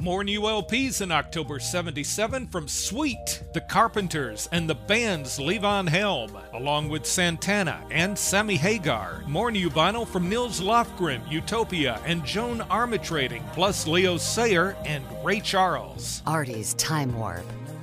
More new LPs in October 77 from Sweet, The Carpenters, and the band's Levon Helm, along with Santana and Sammy Hagar. More new vinyl from Nils Lofgren, Utopia, and Joan Armatrading, plus Leo Sayer and Ray Charles. Artie's Time Warp.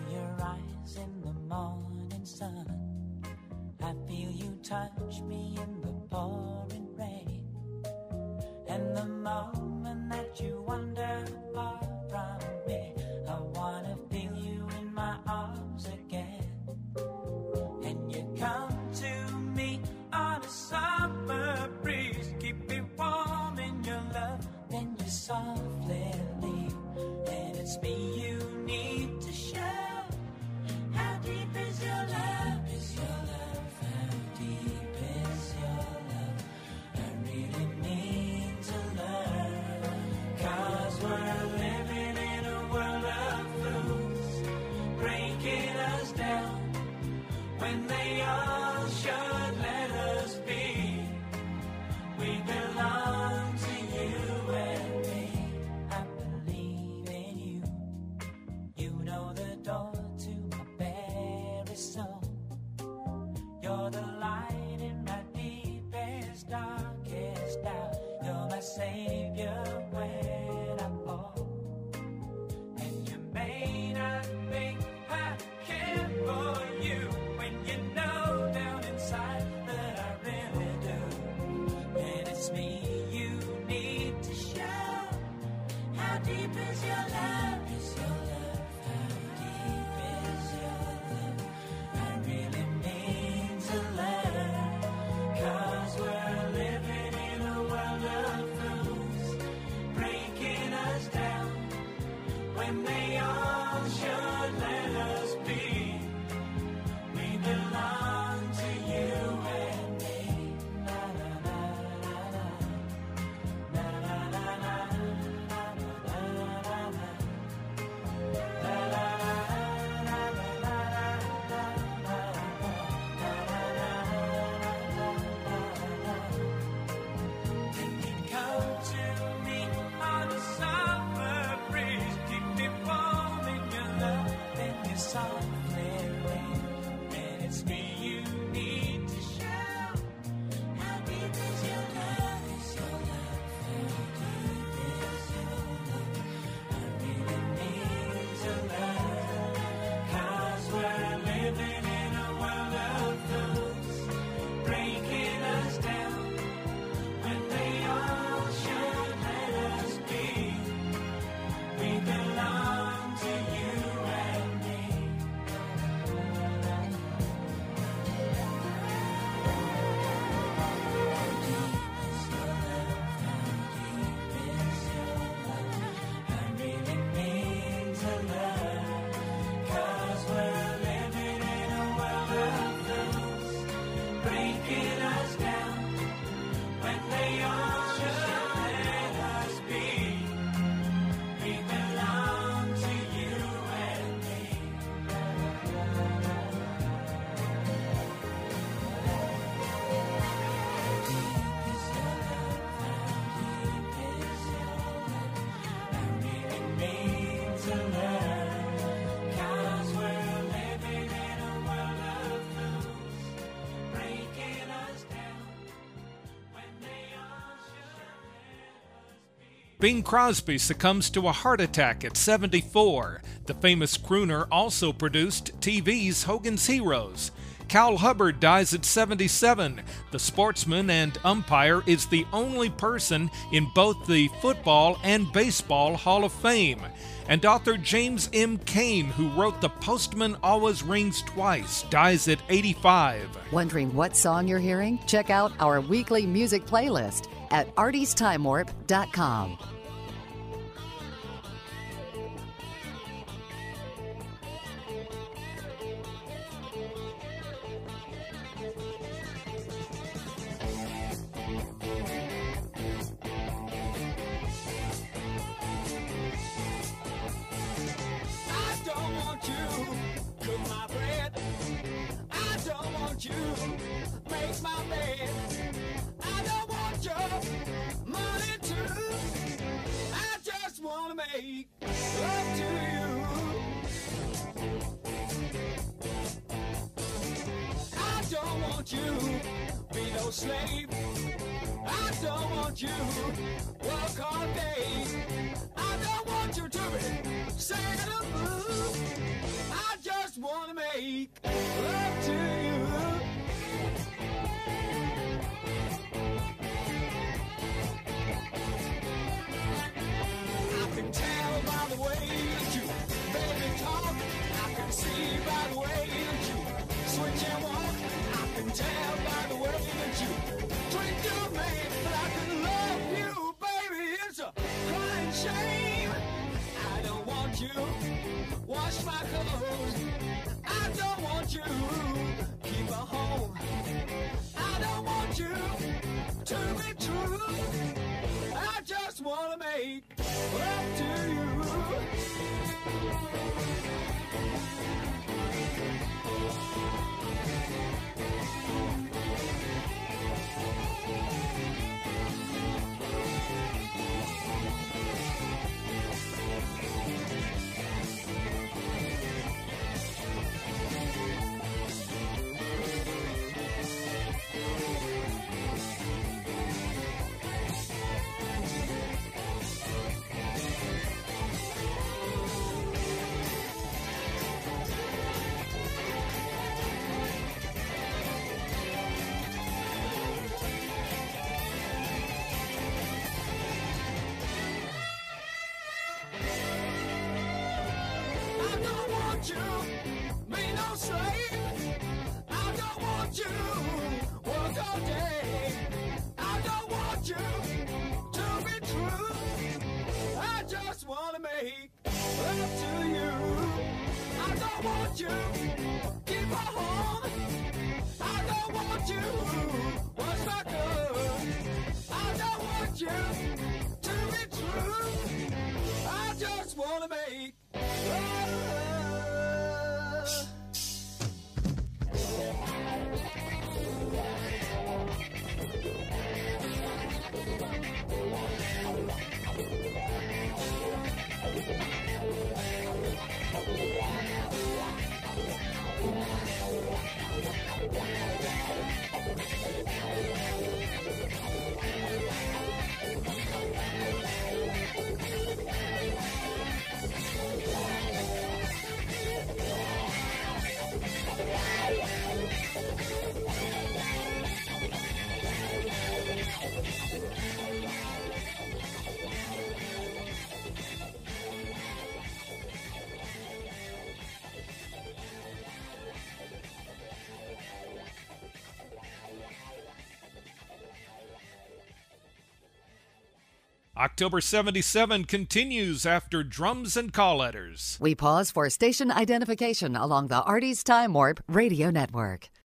Touch me in the pouring rain, and the moment that you wander far from me, I wanna feel you in my arms again. And you come to me on a summer breeze, keep me warm in your love, then you softly leave, and it's me you need to show. How deep is your love? Is your love? Deep is your love? I really need to learn, 'cause we're living in a world of fools, breaking us down when they all should let us be. We belong to you and me. I believe in you. You know the door to my very soul. You're the light in my deepest, darkest doubt. You're my savior when I fall. And you may not think I care for you, when you know down inside that I really do. And it's me you need to show. How deep is your love? Is your love? How deep is your love? I really need to learn, 'cause we're living in a world of fools, breaking us down when they all should let us be. We belong to you and me. Na na na na na, na na na na, na na na na. Bing Crosby succumbs to a heart attack at 74. The famous crooner also produced TV's Hogan's Heroes. Cal Hubbard dies at 77. The sportsman and umpire is the only person in both the Football and Baseball Hall of Fame. And author James M. Cain, who wrote The Postman Always Rings Twice, dies at 85. Wondering what song you're hearing? Check out our weekly music playlist at artiestimewarp.com. You make my bed. I don't want your money too. I just wanna make want you be no slave. I don't want you work all day. I don't want you to be singing the blues. I just want to make love to you. I can tell by the way that you baby talk. I can see by the way that you switch and walk. I can tell by the way that you treat your man. But I can love you, baby. It's a crying shame. I don't want you wash my clothes. I don't want you keep a home. I don't want you to be true. I just want to make love to you. You be no slave. I don't want you work all day. I don't want you to be true. I just want to make love to you. I don't want you keep a home. I don't want you wash my clothes. I don't want you to be true. I just want to make love. October 77 continues after Drums and Call Letters. We pause for station identification along the Artie's Time Warp Radio Network.